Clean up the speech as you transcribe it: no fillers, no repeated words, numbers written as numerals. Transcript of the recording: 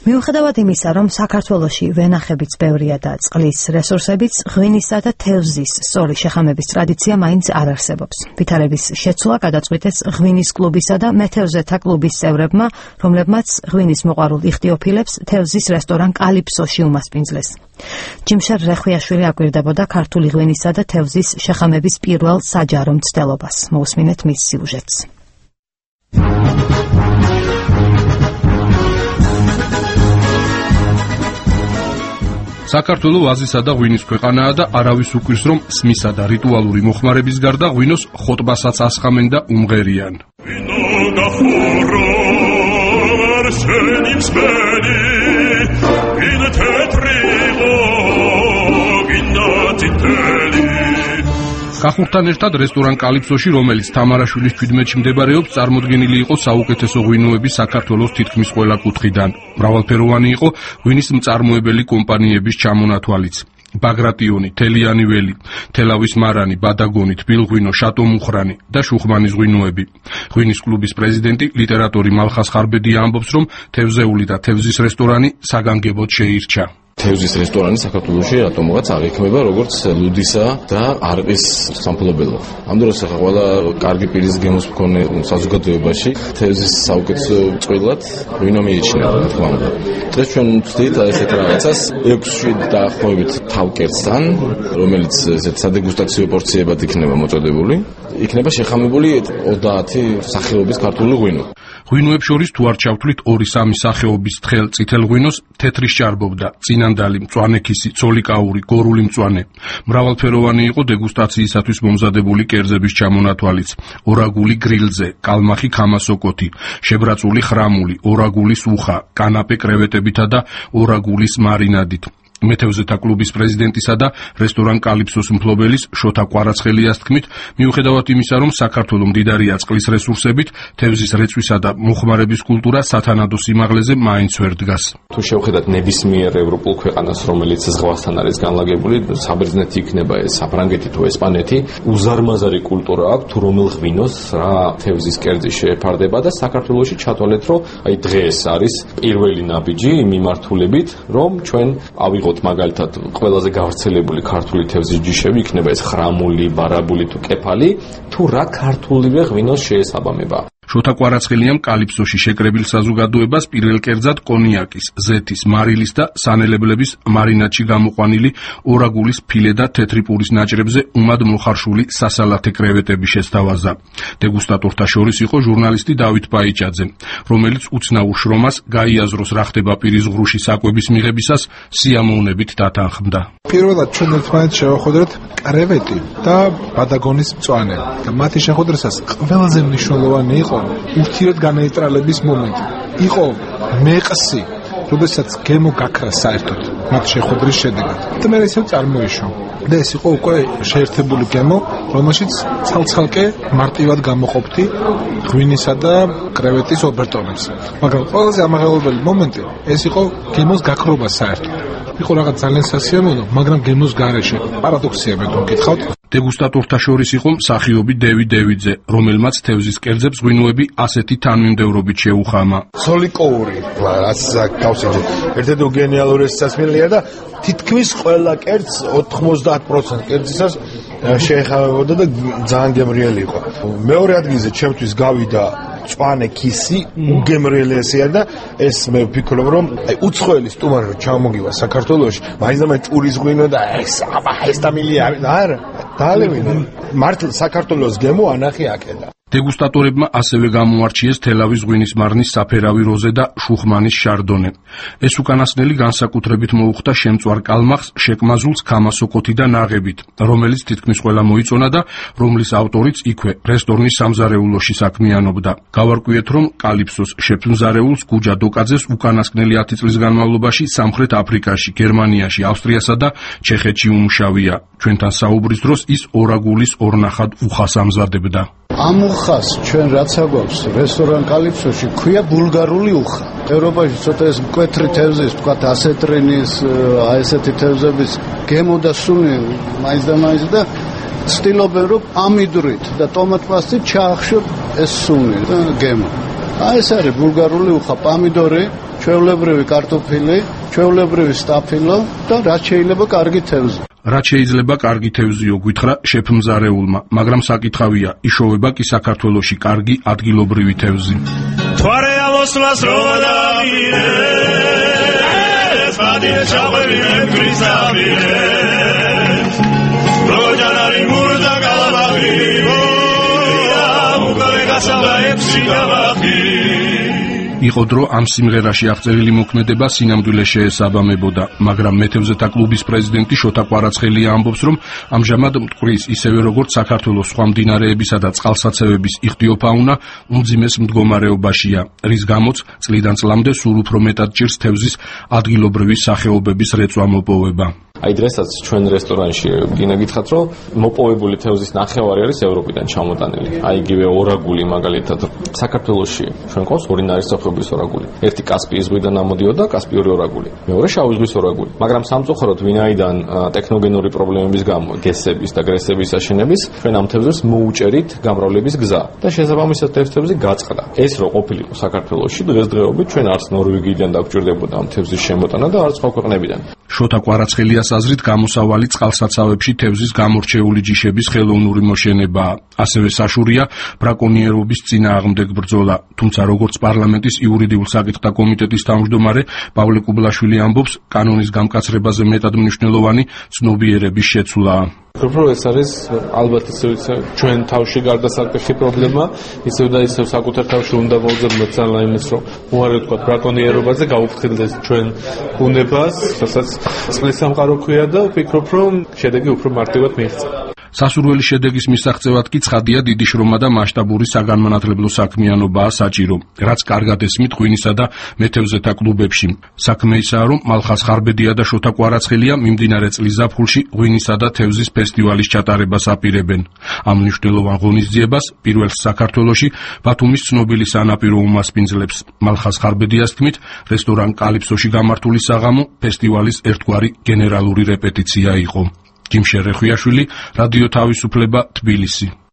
მიუხედავად იმისა, რომ საქართველოში ვენახებიც ბევრია და წყლის რესურსებიც, ღვინისა და თევზის სწორი შეხამების ტრადიცია მაინც არ არსებობს. ვითარების შეცვლა გადაწყვიტეს ღვინის კლუბისა და მეთევზეთა კლუბის წევრებმა, რომლებმაც ღვინის მოყვარულ იხტიოფილებს თევზის რესტორან კალიფსოში უმასპინძლეს. ჯიმშარ რეხვიაშვილი აკვირდებოდა ქართული ღვინისა და თევზის შეხამების პირველ საჯარო მცდელობას. მოусმინეთ მის სიუჟეტს. საქართველო ვაზისა და ღვინის ქვეყანაა და არავის უკვირს, რომ სმისა და რიტუალური მოხმარების გარდა ღვინოს ხოტბასაც ასხამენ და უმღერიან. კახურთან ერთად რესტორან კალიფსოში, რომელიც თამარაშვილის 17-ში მდებარეობს, წარმოდგენილი იყო საუკეთესო ღვინოები საქართველოს თითქმის ყველა კუთხიდან. მრავალფეროვანი იყო ღვინის მწარმოებელი კომპანიების ჩამონათვალიც. ბაგრატიონი, თელიანი ველი, თელავის მარანი, ბადაგონი, თბილღვინო, შატო მუხრანი და შუხმანის ღვინოები. ღვინის კლუბის პრეზიდენტი, ლიტერატორი მალხას ხარბედია ამბობს, რომ თევზეული და თევზის რესტორანი საგანგებოდ შეირჩა. თევზის რესტორანი საქართველოში რატომღაც აღიქმება როგორც ლუდისა და არყის სამფლობელო. ამ დროს ახლა ყველა კარგი პირის გემოს მქონე საზოგადოებაში თევზის საუკეთესო წყვილად ღვინო მიიჩნევა, რა თქმა უნდა. დღეს ჩვენ ვწდით ესეთ რაღაცას 6-ში დაახლოებით თავკერცთან, რომელიც ესეთ სადეგუსტაციო პორციებად იქნება მოწოდებული. იქნება შეხამებული 30 სახეობის ქართული ღვინო. ღვინოებს შორის თუ არ ჩავთვლით 2-3 სახეობის თხელ წითელ ღვინოს, თეთრი სჭარბობდა, წინანდალი, მწვანე-ქისი, ცოლიკაური, გორული მწვანე. მრავალფეროვანი იყო დეგუსტაციისათვის მომზადებული კერძების ჩამონათვალიც. ორაგული გრილზე, კალმახი ქამასოკოთი, შებრაწული ხრამული, ორაგულის უხა, კანაპე კრევეტებითა და ორაგულის მარინადით. მეთევზეთა კლუბის პრეზიდენტისა და რესტორან კალიფსოს მფლობელის შოთა კვარაცხელიას თქმით, მიუხედავად იმისა, რომ საქართველო მდიდარია წყლის რესურსებით, თევზის რეწვისა და მოხმარების კულტურა სათანადო სიმაღლეზე მაინც ვერ დგას. თუ შევხედათ ნებისმიერ ევროპულ ქვეყანას, რომელიც ზღვასთან არის განლაგებული, საბერძნეთი იქნება ეს, საფრანგეთი თუ ესპანეთი, უზარმაზარი კულტურა აქვს, თუ რომელ ღვინოს რა თევზის კერძი შეეფარდება და საქართველოში ჩათვალეთ, რომ აი დღეს არის პირველი ნაბიჯი მიმართულებით, რომ ჩვენ ავიღოთ მაგალითად ყველაზე გავრცელებული ქართული თევზის ჯიშები, იქნება ეს ხრამული, ბარაბული თუ კეფალი, თუ რა ქართულივე ღვინოს შეესაბამება. შოთა კვარაცხელიამ კალიფსოში შეკრებილ საზოგადოებას პირველ კერძად კონიაკის, ზეთის, მარილის და სანელებლების მარინადში გამოყვანილი ორაგულის ფილე და თეთრი პურის ნაჭრებზე უმად მოხარშული სასალათე კრევეტები შესთავაზა. დეგუსტატორთა შორის იყო ჟურნალისტი დავით პაიჭაძე, რომელიც უცნაურ შრომას გაიაზროს რა ხდება პირის ღრუში საკვების მიღებისას სიამოვნებით დათანხმდა. პირველად ჩვენ ერთმანეთს შევახვედრეთ კრევეტი და ბადაგონის მწვანე და მათი შეხვედრისას ყველაზე მნიშვნელოვანი იყო ურთიერთ განეიტრალების მომენტი. იყო მეყსი, როდესაც გემო გაქრა საერთოდ მათ შეხვედრის შედეგად. და მე ისევ წარმოიშვა. და ეს იყო უკვე შეერთებული გემო, რომელშიც ცალ-ცალკე მარტივად გამოყოფთი ღვინისა და კრევეტის ობერტონებს. მაგრამ ყველაზე ამაღლებელი მომენტი ეს იყო გემოს გაქრობა საერთოდ. იყო რაღაც ძალიან სასიამოვნო, მაგრამ გემოს გარეშე. პარადოქსია მე თუ მკითხავთ. დეგუსტატორთა შორის იყო მსახიობი დევი დევიძე, რომელმაც თევზის კერძებს ღვინოები ასეთი თანმიმდევრობით შეუხამა. სოლიკოური, რაც გავსინჯეთ. ერთ-ერთი გენიალური სასმელია და თითქმის ყველა კერძს 90% კერძისას შეეხავებოდა და ძალიან გემრიელი იყო. მეორე ადგილზე ჩემთვის გავიდა მწვანე ქისი, უგემრიელესია და ეს მე ვფიქრობ, რომ უცხოელი სტუმარი ჩამოგივა საქართველოში, მაინც და მაინც ჭურის ღვინო და ეს დამილი არა. დაალევინა. მართლა საქართველოს გემო ანახი აქედა. დეგუსტატორებმა ასევე გამოარჩიეს თელავის ღვინის მარნის საფერავი როზე და შუხმანის შარდონე. ეს უკანასკნელი განსაკუთრებით მოუხდა შემწვარ კალმახს, შეკმაზულს ქამასოკოთი და ნაღებით, რომელიც თითქმის ყველა მოიწონა და რომლის ავტორიც იქვე რესტორნის სამზარეულოში საქმიანობდა. გავარკვიეთ, რომ კალიფსოს შეფმზარეულს გუჯა დოკაძეს უკანასკნელი 10 წლის განმავლობაში სამხრეთ აფრიკაში, გერმანიაში, ავსტრიასა და ჩეხეთში უმუშავია. ჩვენთან საუბრის დროს ის ორაგულის ორნახად უხას ამზადებდა. ამ უხას ჩვენ რაც აგვაქვს რესტორან კალიფსოში ქვია ბულგარული უხა. ევროპაში ცოტა ეს მკვეთრი თევზის, თქვათ ასეტრინის, ესეთი თევზების გემო და სუნი მაინც და ცდილობენ რომ ამიდრით და ტომატ-პასტით ჩაახშოთ ეს სუნი და გემო. ეს არის ბულგარული უხა, პამიდორი, ჩვეულებრივი კარტოფილი, ჩვეულებრივი სტაფილო და რაც შეიძლება კარგი თევზი. რაც შეიძლება კარგი თევზიო გითხრა შეფ მზარეულმა, მაგრამ საკითხავია, იშოვება კი საქართველოში კარგი ადგილობრივი თევზი. თვარე ამოსვლას რომ დავიღე, სპადია ჩაღვევი მეკრისავირე, როჯანარი მურდა გალაბაღი, მუგავე გასავაებში გავახი. იყო დრო ამ სიმღერაში აღწერილი მოქმედება სინამდვილე შეესაბამებოდა, მაგრამ მეთევზეთა კლუბის პრეზიდენტი შოთა კვარაცხელია ამბობს, რომ ამჟამად მტკვრის ისევე როგორც საქართველოს სხვა მდინარეებისა და წყალსაცავების იხტიოფაუნა უმძიმეს მდგომარეობაშია, რის გამოც წლიდან წლამდე სულ უფრო მეტად ჭირს თევზის ადგილობრივი სახეობების რეწვა მოპოვება. აი დღესაც ჩვენ რესტორანში გინაგითხათ, რომ მოპოვებული თევზის ნახევარი არის ევროპიდან ჩამოტანილი. აი იგივე ორაგული მაგალითად საქართველოში ჩვენ ყავს ორი ნარისწორხების ორაგული. ერთი კასპიის ზღვიდან ამოდიოდა, კასპიური ორაგული. მეორე შავი ზღვის ორაგული. მაგრამ სამწუხაროდ ვინაიდან ტექნოგენური პრობლემების გამო, გესების და გრესების აშენების, ჩვენ ამ თევზებს მოუჭერით გამრავლების გზა და შესაბამისად თევზი გაწყდა. ეს რო ყოფილიყო საქართველოში, დღესდღეობით ჩვენ არც ნორვეგიიდან დაგვჭირდებოდა ამ თევზის შემოტანა და არც სხვა ქვეყნებიდან. შოთა კვარაცხელიას აზრით გამოსავალი წყალსაცავებში თევზის გამორჩეული ჯიშების ხელოვნური მოშენებაა. ასევე საშურია ბრაკონიერობის წინააღმდეგ ბრძოლა. თუმცა როგორც პარლამენტის იურიდიულ საკითხთა კომიტეტის თავმჯდომარე პავლე კუბლაშვილი ამბობს, კანონის გამკაცრებაზე მეტად მნიშვნელოვანი ცნობიერების შეცვლაა. უფრო ეს არის ალბათ ისევ ჩვენ თავში გარდასაკეთე პრობლემა, ისევ და ისევ საკუთარ თავში უნდა მოვძებნოთ ძალა იმის, რომ უარი ვთქვათ ბრაკონიერობაზე, გაუფრთხილდეს ჩვენ ბუნებას, რასაც წყლის სამყარო ქვია და ვფიქრობ, რომ შედეგი უფრო მარტივად მიიღწევა. სასურველი შედეგის მისაღწევად კი ცხადია დიდი შრომა და მასშტაბური საგანმანათლებლო საქმიანობაა საჭირო, რაც კარგად ესმით ღვინისა და მეთევზეთა კლუბებში. საქმე ისაა, რომ მალხაზ ხარბედია და შოთა კვარაცხელია მიმდინარე წლის ზაფხულში ღვინისა და თევზის ფესტივალის ჩატარებას აპირებენ. ამ მნიშვნელოვან ღონისძიებას პირველ საქართველოში ბათუმის ცნობილი სანაპირო უმასპინძლებს. მალხაზ ხარბედიას თქმით, რესტორან კალიფსოში გამართული საღამო ფესტივალის ერთგვარი გენერალური რეპეტიცია იყო. გიმშე რეხვიაშვილი, რადიო თავისუფლება, თბილისი.